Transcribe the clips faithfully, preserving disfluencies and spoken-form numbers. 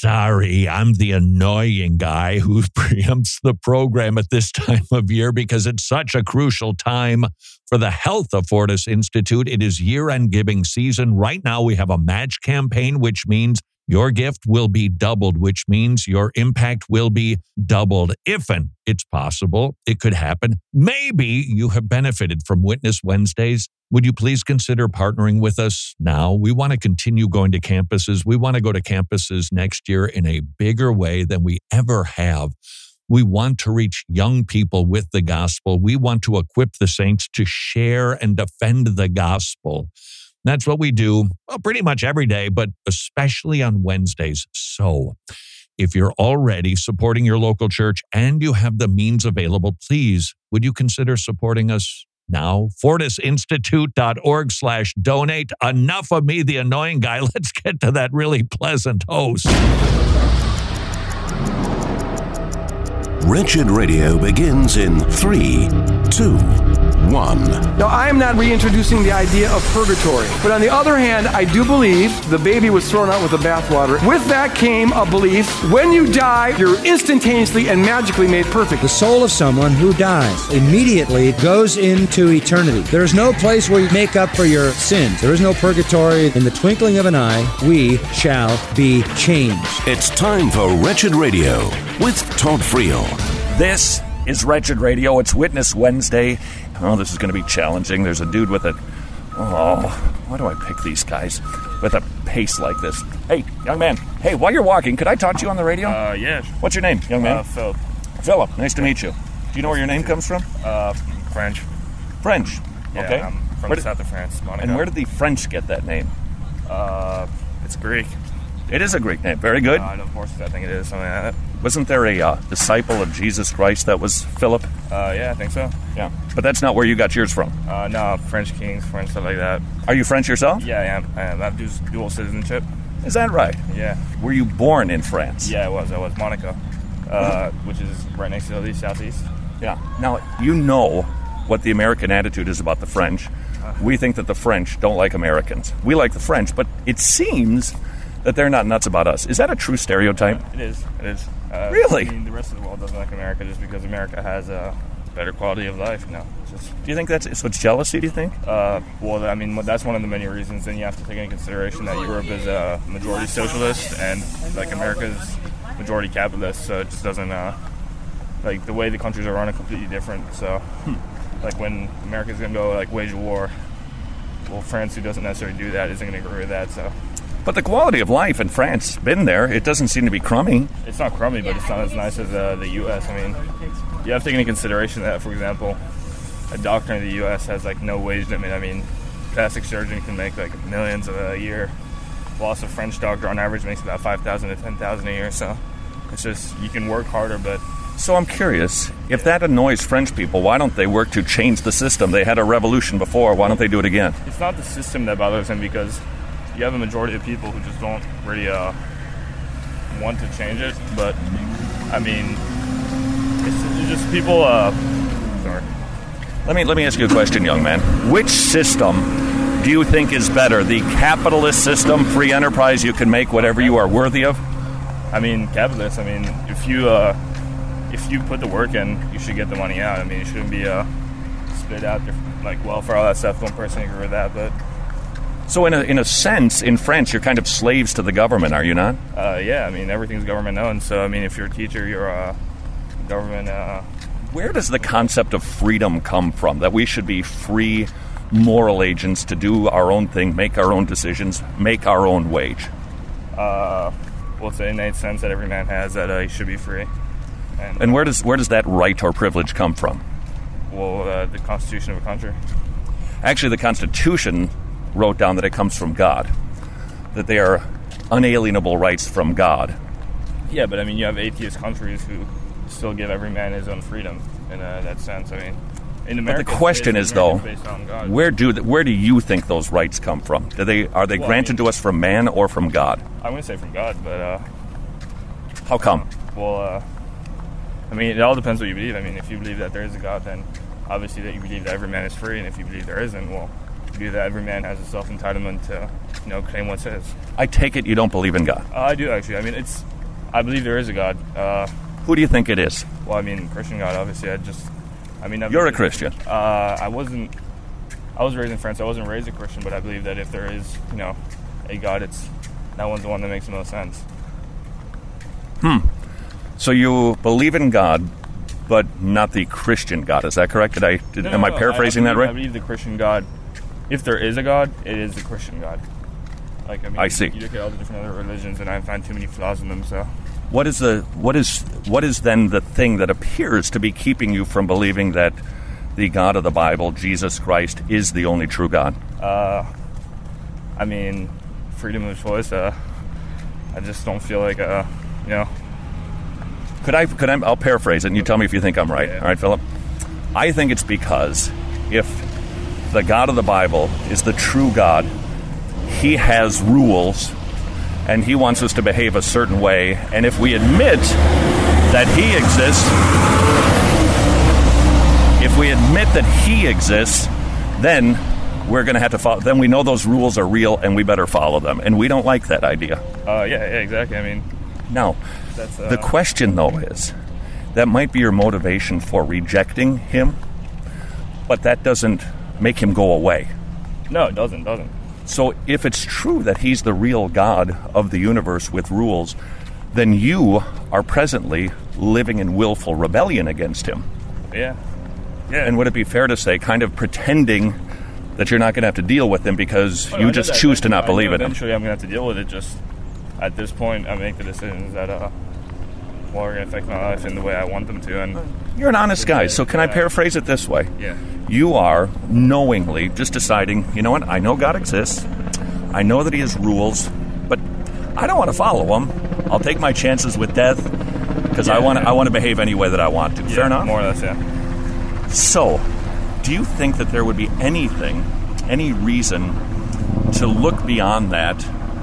sorry, I'm the annoying guy who preempts the program at this time of year because it's such a crucial time for the health of Fortis Institute. It is year-end giving season. Right now, we have a match campaign, which means your gift will be doubled, which means your impact will be doubled. If and it's possible, it could happen. Maybe you have benefited from Witness Wednesdays. Would you please consider partnering with us now? We want to continue going to campuses. We want to go to campuses next year in a bigger way than we ever have. We want to reach young people with the gospel. We want to equip the saints to share and defend the gospel. That's what we do well, pretty much every day, but especially on Wednesdays. So if you're already supporting your local church and you have the means available, please, would you consider supporting us now? fortisinstitute.org slash donate. Enough of me, the annoying guy. Let's get to that really pleasant host. Wretched Radio begins in three, two, one. Now, I am not reintroducing the idea of purgatory, but on the other hand, I do believe the baby was thrown out with the bathwater. With that came a belief, when you die, you're instantaneously and magically made perfect. The soul of someone who dies immediately goes into eternity. There is no place where you make up for your sins. There is no purgatory. In the twinkling of an eye, we shall be changed. It's time for Wretched Radio with Todd Friel. This is Wretched Radio. It's Witness Wednesday. Oh, this is going to be challenging. There's a dude with a... Oh, why do I pick these guys? With a pace like this. Hey, young man. Hey, while you're walking, could I talk to you on the radio? Uh, yeah. What's your name, young man? Uh, Philip. Philip, nice to meet you. Do you know where your name comes from? Uh, French. French. Yeah, okay. I'm from where the did, south of France, Monaco. And where did the French get that name? Uh, it's Greek. It is a Greek name. Very good. Uh, of course, I think it is something like that. Wasn't there a uh, disciple of Jesus Christ that was Philip? Uh, yeah, I think so. Yeah. But that's not where you got yours from. Uh, no, French kings, French stuff like that. Are you French yourself? Yeah, I am. I am. I have dual citizenship. Is that right? Yeah. Were you born in France? Yeah, I was. I was. Monaco, uh, which is right next to the southeast. Yeah. Now, you know what the American attitude is about the French. We think that the French don't like Americans. We like the French, but it seems that they're not nuts about us. Is that a true stereotype? Uh, it is. It is. Uh, really? I mean, the rest of the world doesn't like America just because America has a better quality of life. You know, it's just, do you think that's so? It's jealousy? Do you think? Uh, well, I mean, that's one of the many reasons. Then you have to take into consideration that Europe is a majority socialist and like America's majority capitalist. So it just doesn't uh, like the way the countries are run are completely different. So, hmm. like when America's going to go like wage a war, well, France, who doesn't necessarily do that, isn't going to agree with that. So. But the quality of life in France, been there, it doesn't seem to be crummy. It's not crummy, but it's not as nice as uh, the U S. I mean, you have to take into consideration that, for example, a doctor in the U S has like no wage limit. I mean, plastic surgeon can make like millions a year, whilst a French doctor on average makes about five thousand to ten thousand a year. So it's just, you can work harder, but... So I'm curious, if that annoys French people, why don't they work to change the system? They had a revolution before, why don't they do it again? It's not the system that bothers them, because you have a majority of people who just don't really uh, want to change it. But, I mean, it's, it's just people... Uh, sorry. Let me, let me ask you a question, young man. Which system do you think is better? The capitalist system, free enterprise, you can make whatever you are worthy of? I mean, capitalist, I mean, if you... Uh, If you put the work in, you should get the money out. I mean, it shouldn't be uh, spit out there, like welfare, all that stuff. Don't personally agree with that, but... So in a in a sense, in France, you're kind of slaves to the government, are you not? Uh, yeah, I mean, everything's government-owned. So, I mean, if you're a teacher, you're a government... Uh, Where does the concept of freedom come from? That we should be free moral agents to do our own thing, make our own decisions, make our own wage? Uh, well, it's an innate sense that every man has that uh, he should be free. And, and where does where does that right or privilege come from? Well, uh, the Constitution of a country. Actually, the Constitution wrote down that it comes from God, that they are unalienable rights from God. Yeah, but I mean, you have atheist countries who still give every man his own freedom in uh, that sense. I mean, in America, but the question is, though, where do where do you think those rights come from? Do they are they well, granted I mean, to us from man or from God? I wouldn't say from God, but uh, how come? Well. Uh, I mean, it all depends what you believe. I mean, if you believe that there is a God, then obviously that you believe that every man is free, and if you believe there isn't, well, view that every man has a self-entitlement to, you know, claim what's his. I take it you don't believe in God. Uh, I do, actually. I mean, it's, I believe there is a God. Uh, Who do you think it is? well, I mean, Christian God, obviously. I just, I mean... I You're a believe- Christian. Uh, I wasn't, I was raised in France. I wasn't raised a Christian, but I believe that if there is, you know, a God, it's, that one's the one that makes the most sense. So you believe in God, but not the Christian God. Is that correct? Did I? Did, No, am no, I no, paraphrasing I that believe, right? I believe the Christian God, if there is a God, it is the Christian God. Like, I mean, I see. You look at all the different other religions, and I find too many flaws in them, so... What is the what is what is then the thing that appears to be keeping you from believing that the God of the Bible, Jesus Christ, is the only true God? Uh, I mean, freedom of choice. Uh, I just don't feel like, uh, you know... Could I? Could I? I'll paraphrase it, and you tell me if you think I'm right. Yeah. All right, Philip. I think it's because if the God of the Bible is the true God, He has rules, and He wants us to behave a certain way. And if we admit that He exists, if we admit that He exists, then we're going to have to follow. Then we know those rules are real, and we better follow them. And we don't like that idea. Uh, yeah, yeah, exactly. I mean, Now, that's... Uh, the question, though, is that might be your motivation for rejecting Him, but that doesn't make Him go away. No, it doesn't, doesn't. So if it's true that He's the real God of the universe with rules, then you are presently living in willful rebellion against Him. Yeah. Yeah. And would it be fair to say, kind of pretending that you're not going to have to deal with Him because Oh, no, I you know just that. choose to not I believe know in Him? Eventually, I'm going to have to deal with it. Just at this point, I make the decisions that, uh, well, are going to affect my life in the way I want them to. And You're an honest guy, so can I Yeah. paraphrase it this way? yeah, You are knowingly just deciding, you know what, I know God exists, I know that He has rules, but I don't want to follow Him. I'll take my chances with death because I Yeah. want to I want to behave any way that I want to. yeah, Fair enough? more or less, yeah. So, do you think that there would be anything, any reason to look beyond that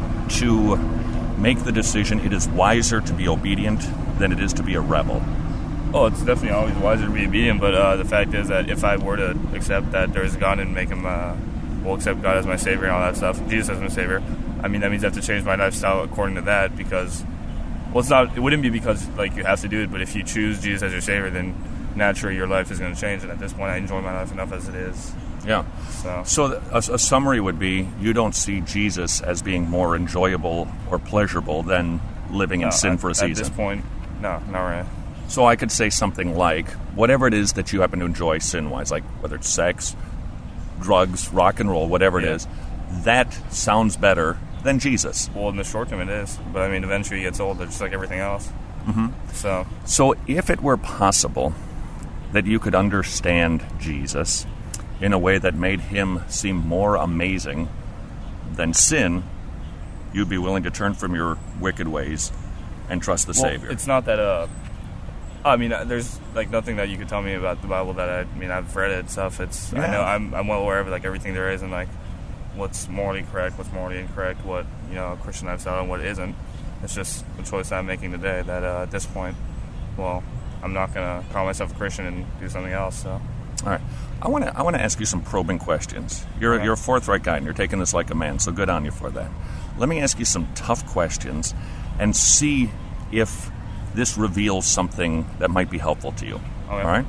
to make the decision it is wiser to be obedient than it is to be a rebel? Oh, it's definitely always wiser to be obedient, but uh, the fact is that if I were to accept that there's God and make Him, uh, well, accept God as my Savior and all that stuff, Jesus as my Savior, I mean, that means I have to change my lifestyle according to that because, well, it's not, it wouldn't be because, like, you have to do it, but if you choose Jesus as your Savior, then naturally your life is going to change, and at this point I enjoy my life enough as it is. Yeah. So, So th- a, a summary would be you don't see Jesus as being more enjoyable or pleasurable than living in no, sin at, for a at season. this point, no, not really. So I could say something like, whatever it is that you happen to enjoy sin-wise, like whether it's sex, drugs, rock and roll, whatever it Yeah. is, that sounds better than Jesus. Well, in the short term it is, but I mean, eventually it gets old, just like everything else. Mm-hmm. So, So if it were possible that you could understand Jesus in a way that made Him seem more amazing than sin, you'd be willing to turn from your wicked ways and trust the well, Savior. it's not that, uh, I mean, uh, there's like nothing that you could tell me about the Bible that I, I mean, I've read it and stuff. It's, I Yeah. know, I'm, I'm well aware of like everything there is and like what's morally correct, what's morally incorrect, what, you know, Christian lifestyle and what isn't. It's just the choice I'm making today that uh, at this point, well, I'm not going to call myself a Christian and do something else, so. All right. I want to I want to ask you some probing questions. You're Okay. you're a forthright guy, and you're taking this like a man, so good on you for that. Let me ask you some tough questions and see if this reveals something that might be helpful to you. Okay. All right?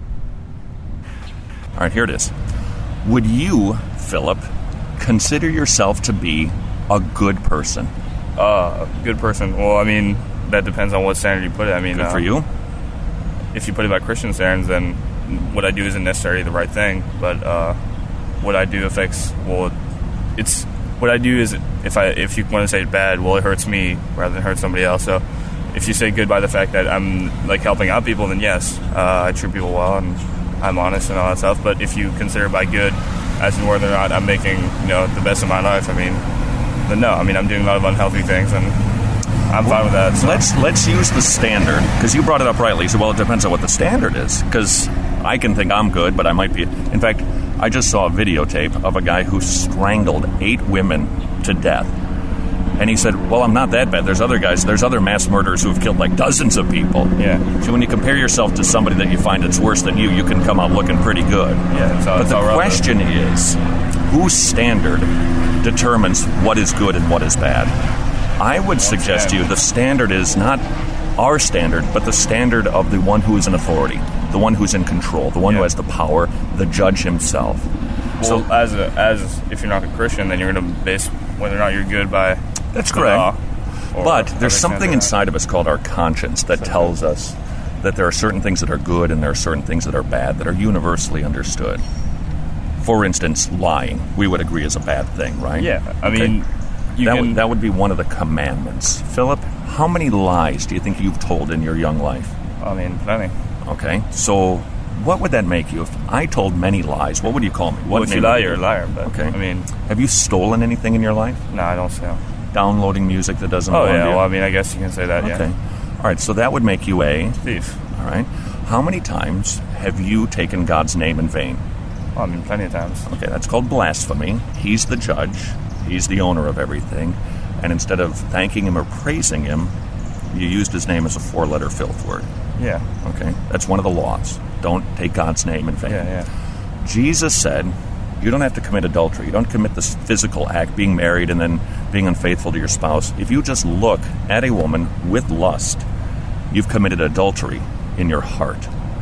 All right, here it is. Would you, Philip, consider yourself to be a good person? Uh, good person. Well, I mean, that depends on what standard you put it. I mean, Good uh, for you? if you put it by Christian standards, then what I do isn't necessarily the right thing, but uh, what I do affects, well, it's, what I do is, if I if you want to say bad, well, it hurts me rather than hurt somebody else. So if you say good by the fact that I'm, like, helping out people, then yes, uh, I treat people well and I'm honest and all that stuff. But if you consider by good as in whether or not I'm making, you know, the best of my life, I mean, then no. I mean, I'm doing a lot of unhealthy things, and I'm fine with that. So. Let's let's use the standard, because you brought it up rightly. So, well, it depends on what the standard is, because I can think I'm good, but I might be. In fact, I just saw a videotape of a guy who strangled eight women to death. And he said, well, I'm not that bad. There's other guys, there's other mass murderers who have killed like dozens of people. Yeah. So when you compare yourself to somebody that you find that's worse than you, you can come out looking pretty good. Yeah, it's all, But it's the all relevant. question is, whose standard determines what is good and what is bad? I would suggest to you the standard is not our standard, but the standard of the one who is in authority, the one who's in control, the one yeah. who has the power, the judge himself. Well, so, as a, as if you're not a Christian, then you're going to base whether or not you're good by that's the correct. law. But there's something inside of us called our conscience that tells us that there are certain things that are good and there are certain things that are bad that are universally understood. For instance, lying, we would agree is a bad thing, right? Yeah, I okay. mean, you that can... would, that would be one of the commandments. Philip, how many lies do you think you've told in your young life? I mean, plenty. Okay, so what would that make you? If I told many lies, what would you call me? What well, if you lie, you're a liar. But, okay. I mean... Have you stolen anything in your life? No, I don't steal. Downloading music that doesn't oh, belong yeah, to you? well, I mean, I guess you can say that, okay. yeah. All right, so that would make you a... thief. All right. How many times have you taken God's name in vain? Well, I mean, plenty of times. Okay, that's called blasphemy. He's the judge. He's the owner of everything. And instead of thanking him or praising him, you used his name as a four-letter filth word. Yeah. Okay, that's one of the laws. Don't take God's name in vain. Yeah, yeah. Jesus said, you don't have to commit adultery. You don't commit this physical act, being married and then being unfaithful to your spouse. If you just look at a woman with lust, you've committed adultery in your heart.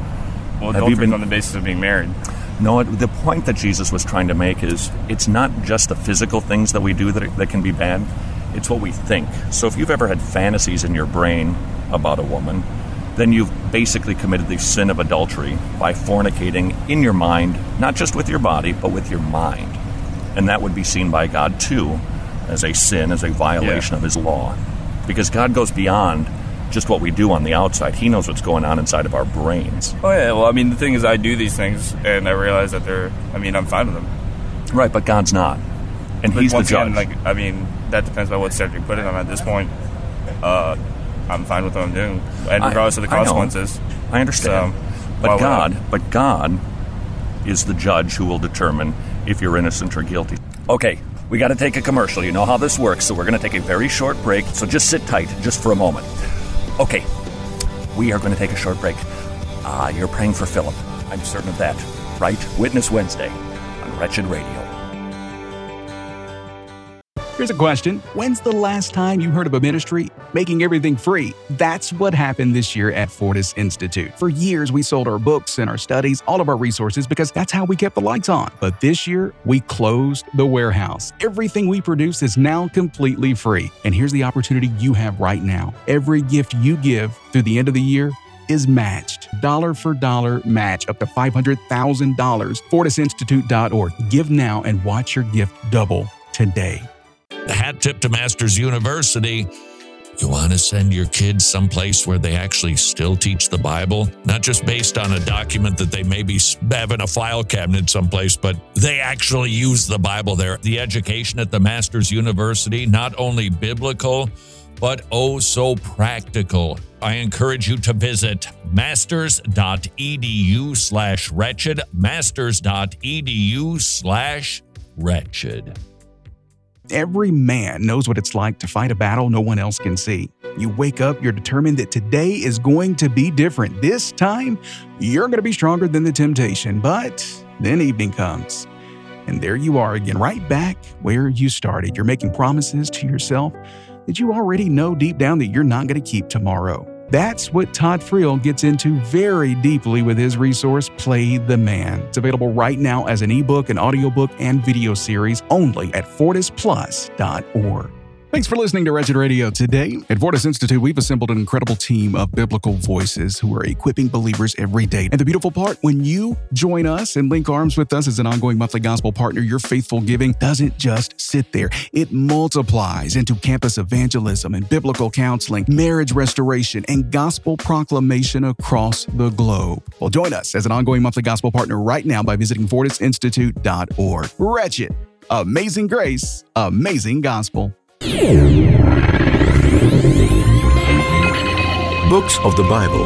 Well, adultery been, on the basis of being married. No, the point that Jesus was trying to make is it's not just the physical things that we do that, that can be bad. It's what we think. So if you've ever had fantasies in your brain about a woman, then you've basically committed the sin of adultery by fornicating in your mind, not just with your body, but with your mind. And that would be seen by God, too, as a sin, as a violation yeah. of his law. Because God goes beyond just what we do on the outside. He knows what's going on inside of our brains. Oh, yeah. Well, I mean, the thing is, I do these things, and I realize that they're, I mean, I'm fine with them. Right, but God's not. And but he's the judge. Again, like, I mean, that depends on what standard you put it on. At this point, uh, I'm fine with what I'm doing, and regardless I, of the consequences. I, I understand. So, but God, I? but God is the judge who will determine if you're innocent or guilty. Okay, we got to take a commercial. You know how this works, so we're going to take a very short break. So just sit tight, just for a moment. Okay, we are going to take a short break. Ah, uh, you're praying for Philip. I'm certain of that, right? Witness Wednesday on Wretched Radio. Here's a question. When's the last time you heard of a ministry making everything free? That's what happened this year at Fortis Institute. For years, we sold our books and our studies, all of our resources, because that's how we kept the lights on. But this year, we closed the warehouse. Everything we produce is now completely free. And here's the opportunity you have right now. Every gift you give through the end of the year is matched. Dollar for dollar match up to five hundred thousand dollars. Fortis Institute dot org. Give now and watch your gift double today. The hat tip to Masters University. You want to send your kids someplace where they actually still teach the Bible? Not just based on a document that they maybe have in a file cabinet someplace, but they actually use the Bible there. The education at the Masters University, not only biblical, but oh so practical. I encourage you to visit masters.edu slash wretched, masters.edu slash wretched. Every man knows what it's like to fight a battle no one else can see. You wake up, you're determined that today is going to be different. This time, you're going to be stronger than the temptation. But then evening comes, and there you are again, right back where you started. You're making promises to yourself that you already know deep down that you're not going to keep tomorrow. That's what Todd Friel gets into very deeply with his resource, Play the Man. It's available right now as an ebook, an audiobook, and video series only at fortis plus dot org. Thanks for listening to Wretched Radio today. At Fortis Institute, we've assembled an incredible team of biblical voices who are equipping believers every day. And the beautiful part, when you join us and link arms with us as an ongoing monthly gospel partner, your faithful giving doesn't just sit there. It multiplies into campus evangelism and biblical counseling, marriage restoration, and gospel proclamation across the globe. Well, join us as an ongoing monthly gospel partner right now by visiting fortis institute dot org. Wretched, amazing grace, amazing gospel. Books of the Bible.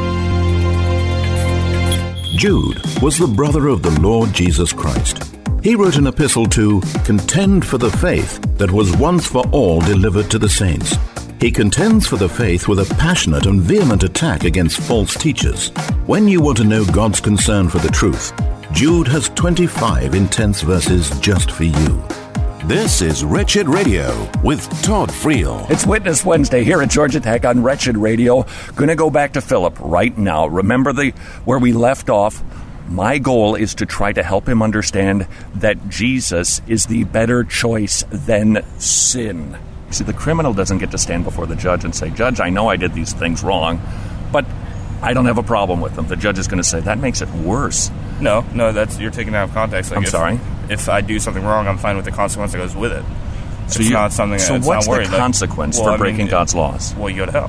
Jude was the brother of the Lord Jesus Christ. He wrote an epistle to contend for the faith that was once for all delivered to the saints. He contends for the faith with a passionate and vehement attack against false teachers. When you want to know God's concern for the truth, Jude has twenty twenty-five intense verses just for you. This is Wretched Radio with Todd Friel. It's Witness Wednesday here at Georgia Tech on Wretched Radio. Going to go back to Philip right now. Remember the where we left off? My goal is to try to help him understand that Jesus is the better choice than sin. You see, the criminal doesn't get to stand before the judge and say, Judge, I know I did these things wrong, but I don't have a problem with them. The judge is going to say, that makes it worse. No, no, that's you're taking it out of context. Like I'm if, sorry? If I do something wrong, I'm fine with the consequence that goes with it. So it's you, not something. So it's what's not worried. the consequence like, well, for breaking I mean, God's laws? Well, you go to hell,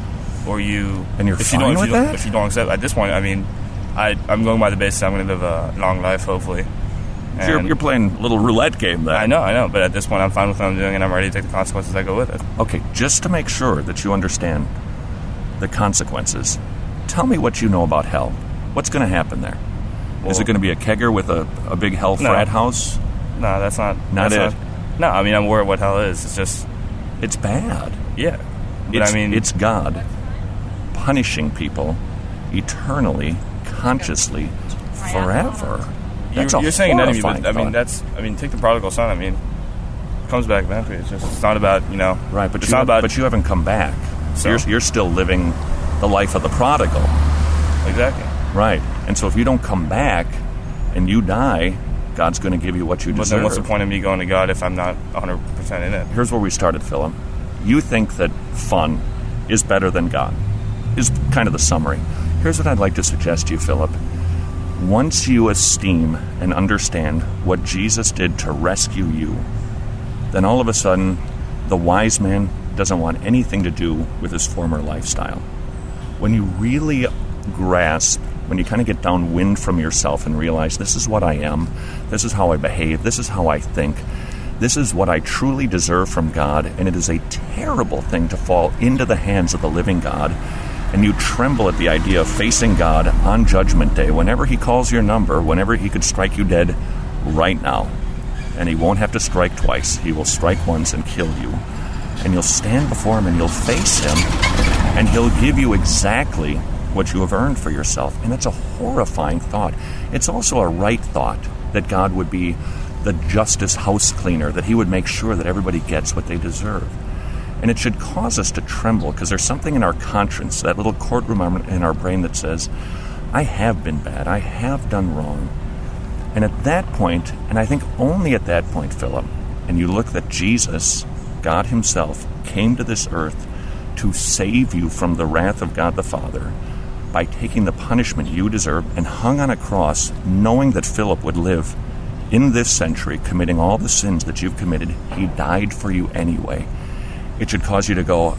or you. And you're if fine you don't, with if you that? Don't, if you don't accept, at this point, I mean, I I'm going by the basis I'm going to live a long life, hopefully. So you're, you're playing a little roulette game there. I know, I know, but at this point, I'm fine with what I'm doing, and I'm ready to take the consequences that go with it. Okay, just to make sure that you understand the consequences, tell me what you know about hell. What's going to happen there? Well, Is it going to be a kegger with a, a big hell No. frat house? No, that's not. Not that's it. Not, no, I mean, I'm aware of what hell is. It's just, It's bad. yeah. But It's, I mean, it's God punishing people eternally, consciously, forever. That's you're, a you're saying that to me, horrifying but I mean, thought. that's, I mean, take the prodigal son. I mean, it comes back eventually. It's just, it's not about, you know, Right, but it's you, not about, but you haven't come back. So? You're, you're still living the life of the prodigal. exactly. Right. And so if you don't come back and you die, God's going to give you what you But deserve. then what's the point of me going to God if I'm not one hundred percent in it? Here's where we started, Philip. You think that fun is better than God, is kind of the summary. Here's what I'd like to suggest to you, Philip. Once you esteem and understand what Jesus did to rescue you, then all of a sudden, the wise man doesn't want anything to do with his former lifestyle. When you really grasp, when you kind of get downwind from yourself and realize this is what I am, this is how I behave, this is how I think, this is what I truly deserve from God, and it is a terrible thing to fall into the hands of the living God, and you tremble at the idea of facing God on Judgment Day, whenever He calls your number, whenever He could strike you dead right now. And He won't have to strike twice. He will strike once and kill you. And you'll stand before Him and you'll face Him, and He'll give you exactly what you have earned for yourself. And it's a horrifying thought. It's also a right thought that God would be the justice house cleaner, that He would make sure that everybody gets what they deserve. And it should cause us to tremble, because there's something in our conscience, that little courtroom in our brain that says, I have been bad, I have done wrong. And at that point, and I think only at that point, Philip, and you look that Jesus, God Himself, came to this earth to save you from the wrath of God the Father by taking the punishment you deserve and hung on a cross, knowing that Philip would live in this century committing all the sins that you've committed. He died for you anyway. It should cause you to go,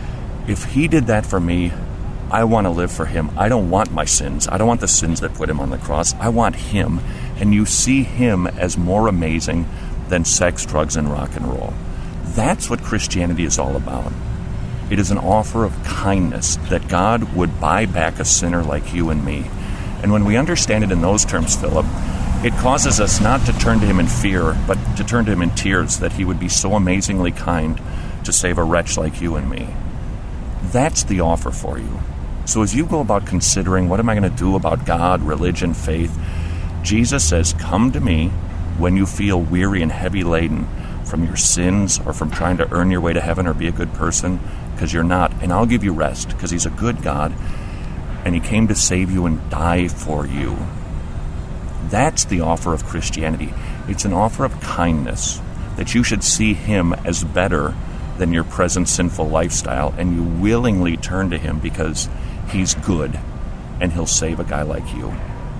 if He did that for me, I want to live for Him. I don't want my sins. I don't want the sins that put Him on the cross. I want Him. And you see Him as more amazing than sex, drugs, and rock and roll. That's what Christianity is all about. It is an offer of kindness, that God would buy back a sinner like you and me. And when we understand it in those terms, Philip, it causes us not to turn to Him in fear, but to turn to Him in tears, that He would be so amazingly kind to save a wretch like you and me. That's the offer for you. So as you go about considering, what am I going to do about God, religion, faith, Jesus says, come to me when you feel weary and heavy laden from your sins or from trying to earn your way to heaven or be a good person, because you're not, and I'll give you rest, because He's a good God, and He came to save you and die for you. That's the offer of Christianity. It's an offer of kindness, that you should see Him as better than your present sinful lifestyle, and you willingly turn to Him because He's good, and He'll save a guy like you.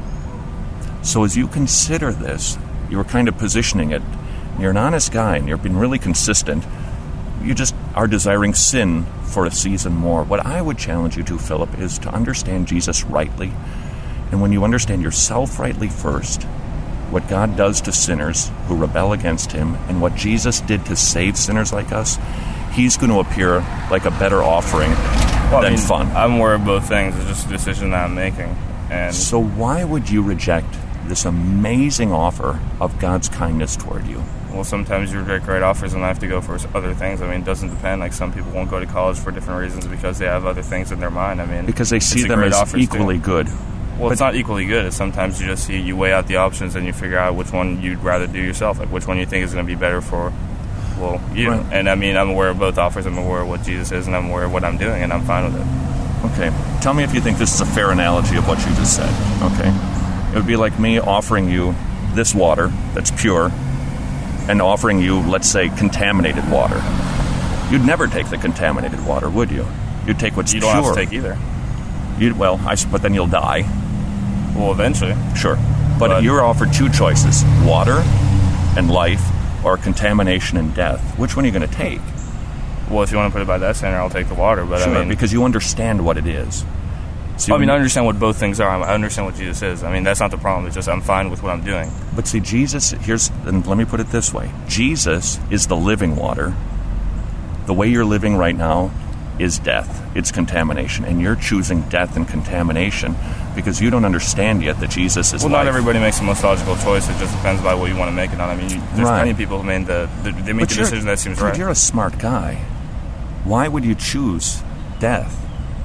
So as you consider this, you're kind of positioning it, you're an honest guy, and you've been really consistent. You just are desiring sin for a season more. What I would challenge you to, Philip, is to understand Jesus rightly. And when you understand yourself rightly first, what God does to sinners who rebel against Him, and what Jesus did to save sinners like us, He's going to appear like a better offering well, than I mean, fun. I'm aware of both things. It's just a decision that I'm making. And So why would you reject this amazing offer of God's kindness toward you? well, sometimes you reject great offers and I have to go for other things. I mean, it doesn't depend. Like, some people won't go to college for different reasons because they have other things in their mind. I mean, Because they see it's a them great as offer equally too. good. Well, it's not equally good. It's sometimes you just see, you weigh out the options and you figure out which one you'd rather do yourself, like which one you think is going to be better for, well, you. Right. And I mean, I'm aware of both offers. I'm aware of what Jesus is, and I'm aware of what I'm doing, and I'm fine with it. Okay. Tell me if you think this is a fair analogy of what you just said. Okay. It would be like me offering you this water that's pure and offering you, let's say, contaminated water. You'd never take the contaminated water, would you? You'd take what's you pure. You don't have to take either. You'd, well, I, but then you'll die. Well, eventually. Sure. But, but you're offered two choices, water and life, or contamination and death. Which one are you going to take? Well, if you want to put it by that standard, I'll take the water. But sure, I mean, because you understand what it is. See, I mean, I understand what both things are. I understand what Jesus is. I mean, that's not the problem. It's just I'm fine with what I'm doing. But see, Jesus, here's, and let me put it this way. Jesus is the living water. The way you're living right now is death. It's contamination. And you're choosing death and contamination because you don't understand yet that Jesus is Well, life. Not everybody makes the most logical choice. It just depends by what you want to make it on. I mean, you, there's right. plenty of people who made the, the they make but the decision that seems but right. You're a smart guy. Why would you choose death?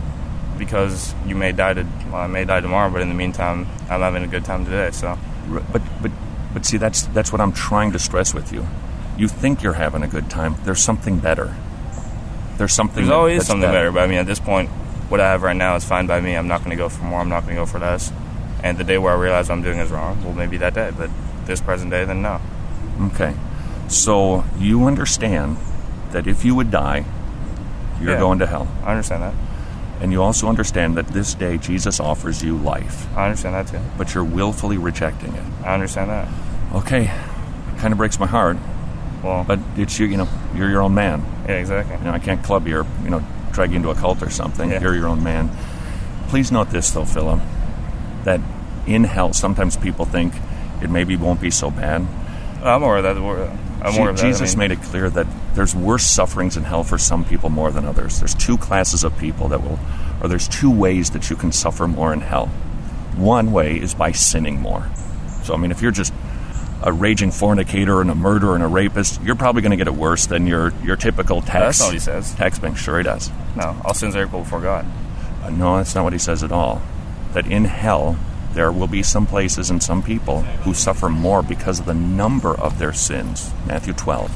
Because you may die to, well, I may die tomorrow, but in the meantime, I'm having a good time today. So, but but but see, that's that's what I'm trying to stress with you. You think you're having a good time. There's something better. There's something. There's that, always that's something better. better. But I mean, at this point, what I have right now is fine by me. I'm not going to go for more. I'm not going to go for less. And the day where I realize what I'm doing is wrong, well, maybe that day. But this present day, then no. Okay. So you understand that if you would die, you're yeah, going to hell. I understand that. And you also understand that this day Jesus offers you life. I understand that too. But you're willfully rejecting it. I understand that. Okay. Kind of breaks my heart. Well, but it's you, you know, you're your own man. Yeah, exactly. You know, I can't club you or, you know, drag you into a cult or something. Yeah. You're your own man. Please note this, though, Philip, that in hell, sometimes people think it maybe won't be so bad. I'm aware of that. I'm aware of that. Jesus I mean, made it clear that there's worse sufferings in hell for some people more than others. There's two classes of people that will, or there's two ways that you can suffer more in hell. One way is by sinning more. So, I mean, if you're just a raging fornicator and a murderer and a rapist, you're probably going to get it worse than your, your typical tax. That's not what he says. Tax bank, sure he does. No, all sins are equal before God. Uh, no, that's not what he says at all. That in hell, there will be some places and some people who suffer more because of the number of their sins. Matthew twelve.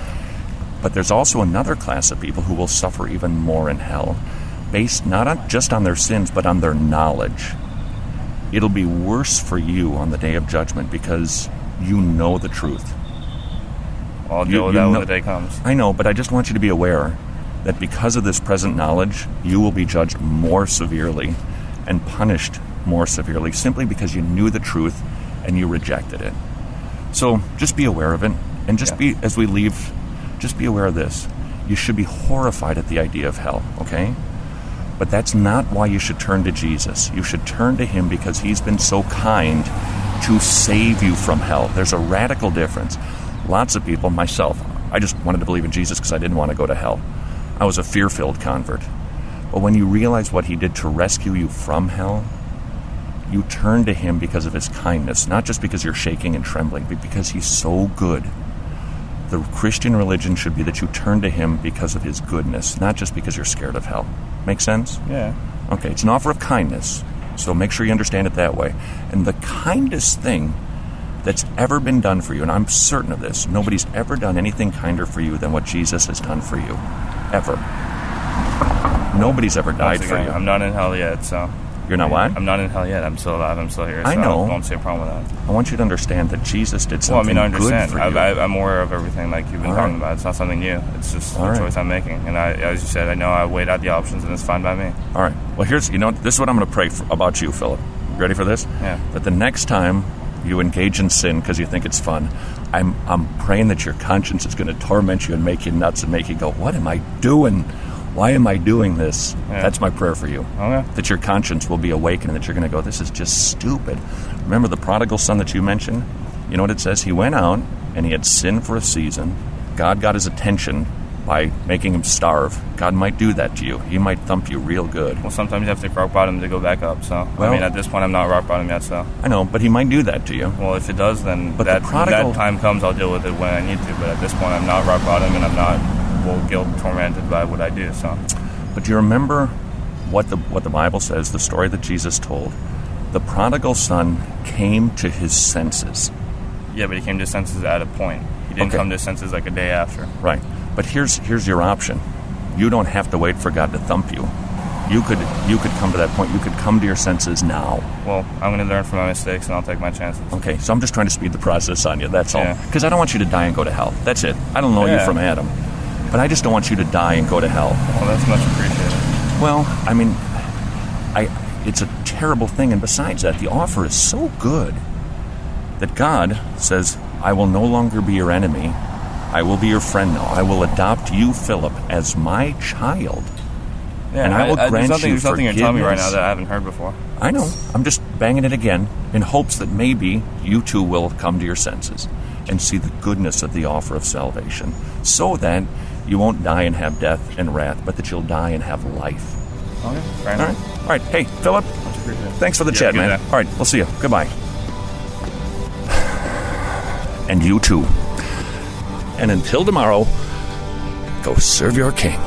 But there's also another class of people who will suffer even more in hell, based not on, just on their sins, but on their knowledge. It'll be worse for you on the day of judgment because you know the truth. I'll deal you, with you that know, when the day comes. I know, but I just want you to be aware that because of this present knowledge, you will be judged more severely and punished more severely simply because you knew the truth and you rejected it. So just be aware of it, and just yeah. be, as we leave, just be aware of this. You should be horrified at the idea of hell, okay? But that's not why you should turn to Jesus. You should turn to him because he's been so kind to save you from hell. There's a radical difference. Lots of people, myself, I just wanted to believe in Jesus because I didn't want to go to hell. I was a fear-filled convert. But when you realize what he did to rescue you from hell, you turn to him because of his kindness, not just because you're shaking and trembling, but because he's so good. The Christian religion should be that you turn to him because of his goodness, not just because you're scared of hell. Make sense? Yeah. Okay, it's an offer of kindness, so make sure you understand it that way. And the kindest thing that's ever been done for you, and I'm certain of this, nobody's ever done anything kinder for you than what Jesus has done for you. Ever. Nobody's ever died again, for you. I'm not in hell yet, so... You're not what? I'm not in hell yet. I'm still alive. I'm still here. So I know. I don't see a problem with that. I want you to understand that Jesus did something well, I mean, I understand. good for you. I, I, I'm aware of everything like you've been All talking right. about. It's not something new. It's just All a right. choice I'm making. And I, as you said, I know I weighed out the options, and it's fine by me. All right. Well, here's, you know, this is what I'm going to pray for, about you, Philip. You ready for this? Yeah. That the next time you engage in sin because you think it's fun, I'm I'm praying that your conscience is going to torment you and make you nuts and make you go, what am I doing? Why am I doing this? Yeah. That's my prayer for you. Okay. That your conscience will be awakened and that you're going to go, this is just stupid. Remember the prodigal son that you mentioned? You know what it says? He went out and he had sinned for a season. God got his attention by making him starve. God might do that to you. He might thump you real good. Well, sometimes you have to rock bottom to go back up. So, Well- I mean, at this point, I'm not rock bottom yet, so... I know, but he might do that to you. Well, if it does, then But the that, prodigal- that time comes, I'll deal with it when I need to. But at this point, I'm not rock bottom, and I'm not, well, guilt tormented by what I do, so... But do you remember what the what the Bible says, the story that Jesus told? the prodigal son came to his senses. Yeah, but he came to his senses at a point. He didn't Okay. come to his senses like a day after. Right. But here's here's your option. You don't have to wait for God to thump you. You could you could come to that point. You could come to your senses now. Well, I'm going to learn from my mistakes, and I'll take my chances. Okay, so I'm just trying to speed the process on you, that's all. Yeah. Because I don't want you to die and go to hell. That's it. I don't know Yeah. you from Adam. But I just don't want you to die and go to hell. Well, that's much appreciated. Well, I mean, I it's a terrible thing. And besides that, the offer is so good that God says, I will no longer be your enemy. I will be your friend now. I will adopt you, Philip, as my child. Yeah, and I will I, grant there's nothing, you there's nothing you're telling me right now forgiveness. that I haven't heard before. I know. I'm just banging it again in hopes that maybe you too will come to your senses and see the goodness of the offer of salvation, so that you won't die and have death and wrath, but that you'll die and have life. Okay, fair All enough. right. All right. Hey, Philip, Much appreciated. thanks for the Yeah, chat, good man. day. All right, we'll see you. Goodbye. And you too. And until tomorrow, go serve your king.